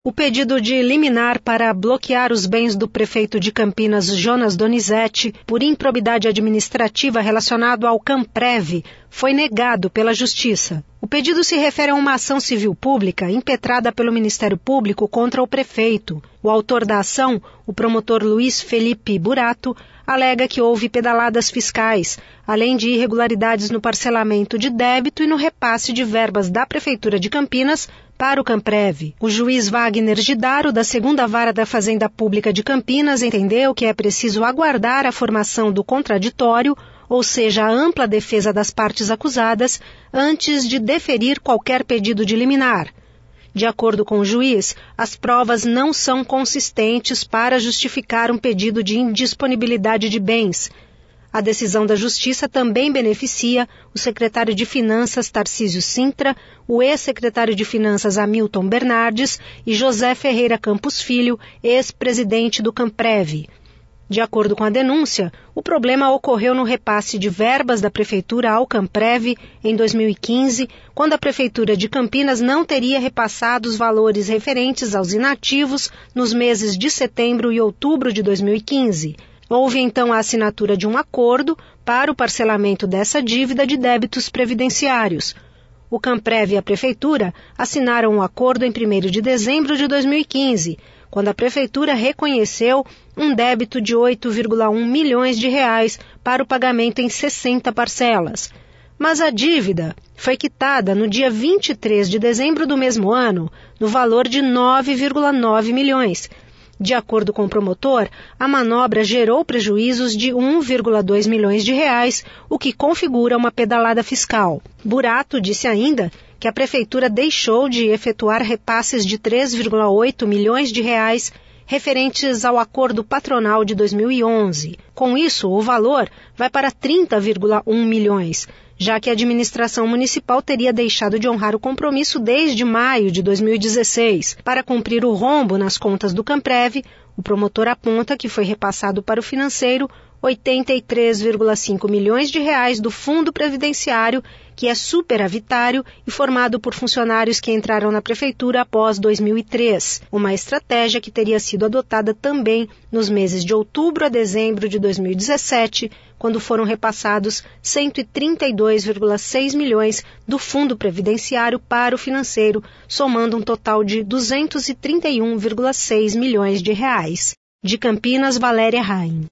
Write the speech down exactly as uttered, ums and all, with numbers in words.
O pedido de liminar para bloquear os bens do prefeito de Campinas, Jonas Donizete, por improbidade administrativa relacionado ao Camprev, foi negado pela Justiça. O pedido se refere a uma ação civil pública impetrada pelo Ministério Público contra o prefeito. O autor da ação, o promotor Luiz Felipe Burato, alega que houve pedaladas fiscais, além de irregularidades no parcelamento de débito e no repasse de verbas da Prefeitura de Campinas para o Camprev. O juiz Wagner Gidaro, da segunda Vara da Fazenda Pública de Campinas, entendeu que é preciso aguardar a formação do contraditório, ou seja, a ampla defesa das partes acusadas, antes de deferir qualquer pedido de liminar. De acordo com o juiz, as provas não são consistentes para justificar um pedido de indisponibilidade de bens. A decisão da Justiça também beneficia o secretário de Finanças Tarcísio Sintra, o ex-secretário de Finanças Hamilton Bernardes e José Ferreira Campos Filho, ex-presidente do Camprev. De acordo com a denúncia, o problema ocorreu no repasse de verbas da Prefeitura ao Camprev em dois mil e quinze, quando a Prefeitura de Campinas não teria repassado os valores referentes aos inativos nos meses de setembro e outubro de dois mil e quinze. Houve então a assinatura de um acordo para o parcelamento dessa dívida de débitos previdenciários. O Camprev e a Prefeitura assinaram um acordo em primeiro de dezembro de dois mil e quinze, quando a Prefeitura reconheceu um débito de oito vírgula um milhões de reais para o pagamento em sessenta parcelas. Mas a dívida foi quitada no dia vinte e três de dezembro do mesmo ano, no valor de nove vírgula nove milhões. De acordo com o promotor, a manobra gerou prejuízos de um vírgula dois milhões de reais, o que configura uma pedalada fiscal. Burato disse ainda que a Prefeitura deixou de efetuar repasses de três vírgula oito milhões de reais referentes ao acordo patronal de dois mil e onze. Com isso, o valor vai para trinta vírgula um milhões, já que a administração municipal teria deixado de honrar o compromisso desde maio de dois mil e dezesseis. Para cumprir o rombo nas contas do Camprev, o promotor aponta que foi repassado para o financeiro oitenta e três vírgula cinco milhões de reais do Fundo Previdenciário, que é superavitário e formado por funcionários que entraram na Prefeitura após dois mil e três, uma estratégia que teria sido adotada também nos meses de outubro a dezembro de dois mil e dezessete, quando foram repassados cento e trinta e dois vírgula seis milhões do Fundo Previdenciário para o financeiro, somando um total de duzentos e trinta e um vírgula seis milhões de reais. De Campinas, Valéria Raim.